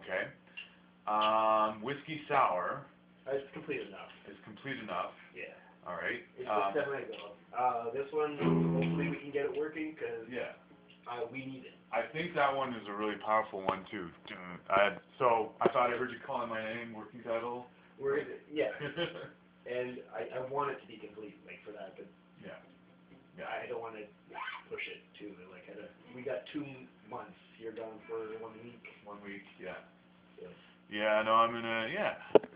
Okay. Whiskey sour It's complete enough. is complete enough. Yeah. All right. It's definitely a go. This one, hopefully we can get it working, because Yeah. we need it. I think that one is a really powerful one too. So I thought I heard you calling my name. Working title. Yeah. And I want it to be complete, like, for that, but Yeah. I don't want to push it too. Like, we got 2 months. You're gone for 1 week. 1 week. Yeah. So. Yeah. No, I'm gonna. Yeah.